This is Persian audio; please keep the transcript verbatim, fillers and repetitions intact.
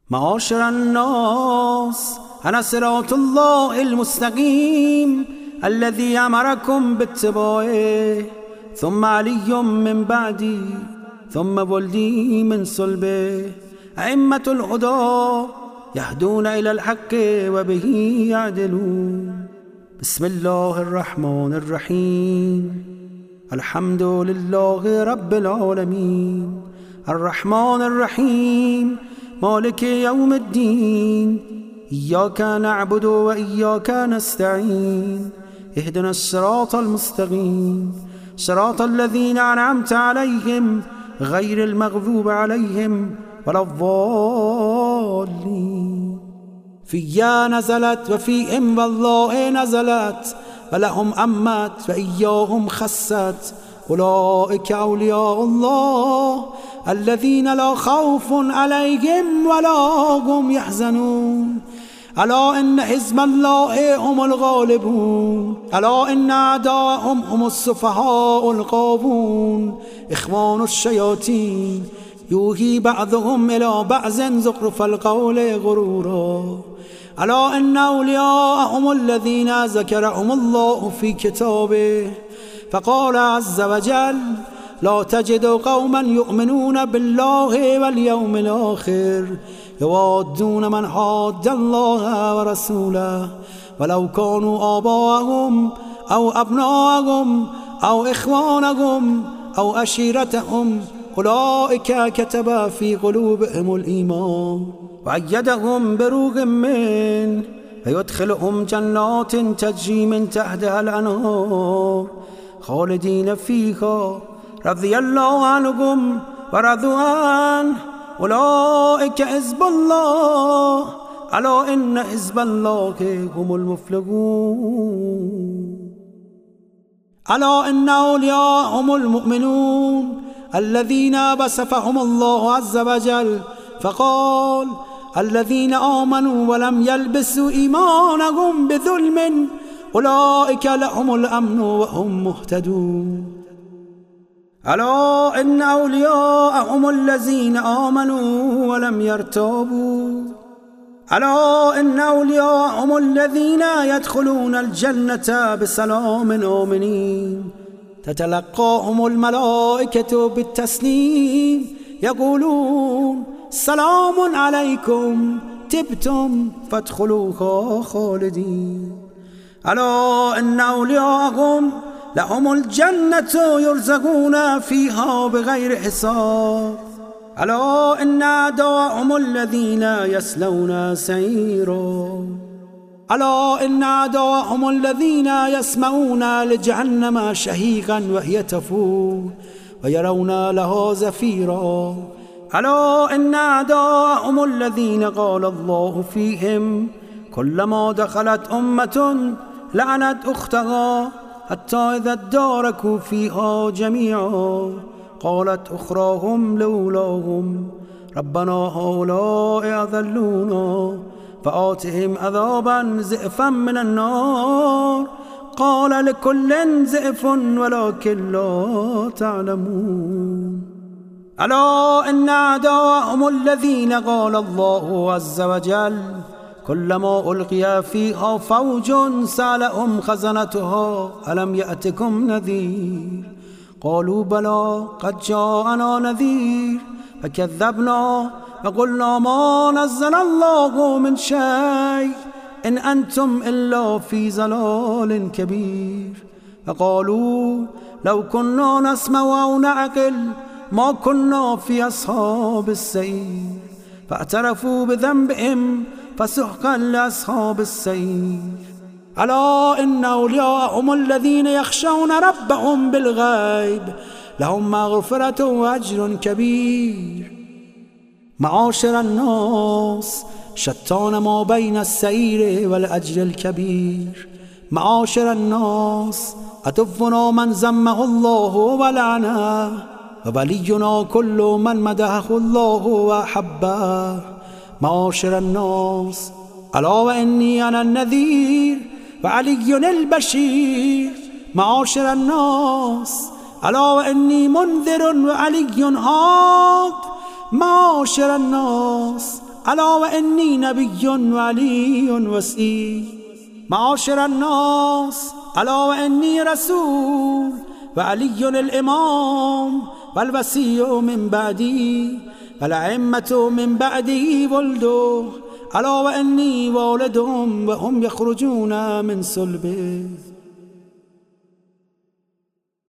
معاشر الناس، أنا صراط الله المستقيم الذي أمركم باتباعه، ثم علي من بعدي، ثم ولدي من صلبه، أئمة الهدى يهدون إلى الحق وبه يعدلون. بسم الله الرحمن الرحيم. الحمد لله رب العالمين، الرحمن الرحيم، مالك يوم الدين، إياك نعبد وإياك نستعين، اهدنا الصراط المستقيم، صراط الذين أنعمت عليهم غير المغضوب عليهم ولا الضالين. فيا نزلت وفيهم والله نزلت، ولهم أمت وإياهم خست، أولئك أولياء الله الذين لا خوف عليهم ولا هم يحزنون. ألا إن حزب الله هم الغالبون، ألا إن أعداءهم هم السفهاء الغاوون، إخوان الشياطين يوحي بعضهم إلى بعض زخرف القول غرورا. ألا إن أولياءهم الذين ذكرهم الله في كتابه، فقال عز وجل: لا تجد قوما يؤمنون بالله واليوم الآخر يوادون من حاد الله ورسوله ولو كانوا آباءهم أو أبناءهم أو إخوانهم أو عشيرتهم، أولئك كتب في قلوبهم الإيمان وأيدهم بروح منه، ويدخلهم جنات تجري من تحتها الأنهار خالدين فيها، رضي الله عنهم ورضوا عنه، أولئك حزب الله، ألا إن حزب الله هم المفلحون. ألا إن أولياء هم المؤمنون الذين وصفهم الله عز وجل فقال: الذين آمنوا ولم يلبسوا إيمانهم بظلم أولئك لهم الأمن وهم مهتدون. ألا إن أولياءهم الذين آمنوا ولم يرتابوا، ألا إن أولياءهم الذين يدخلون الجنة بسلام آمنين، تتلقاهم الملائكة بالتسليم يقولون: سلام عليكم طبتم فادخلوها خالدين. ألا إن أولياءهم لهم الجنة يرزقون فيها بغير حساب، ألا إن أعداءهم الذين يصلون سعيرا، ألا إن أعداءهم الذين يسمعون لجهنم شهيقا وهي تفور ويرون لها زفيرا، ألا إن أعداءهم الذين قال الله فيهم: كلما دخلت أمة لعنت أختها حتى إذا اداركوا فيها جميعا قالت أخراهم لولاهم ربنا هؤلاء أضلونا فآتهم عذابا ضعفا من النار، قال لكل ضعف ولكن لا تعلمون. ألا إن أعداءهم الذين قال الله عز وجل: كلما ألقي فيها فوج سألهم خزنتها ألم يأتكم نذير، قالوا بلى قد جاءنا نذير فكذبنا وقلنا ما نزل الله من شيء إن أنتم إلا في ضلال كبير، فقالوا لو كنا نسمع أو نعقل ما كنا في أصحاب السعير، فاعترفوا بذنبهم فسحقا لأصحاب السعير. ألا إن أولياءهم الذين يخشون ربهم بالغيب لهم مغفرة وأجر كبير. معاشر الناس، شتان ما بين السعير والأجر الكبير. معاشر الناس، عدونا من ذمه الله ولعنه، وولينا كل من مدحه الله وأحبه. معاشر الناس، ألا وإني أنا النذير وعلي البشير. معاشر الناس، ألا وإني منذر وعلي هاد. معاشر الناس، ألا وإني نبي وعلي وسيء معاشر الناس ألا وإني رسول وعلي الإمام والوسي من بعدي والأئمة من بعدي ولده ألا وإني والدهم وهم يخرجون من صلبه.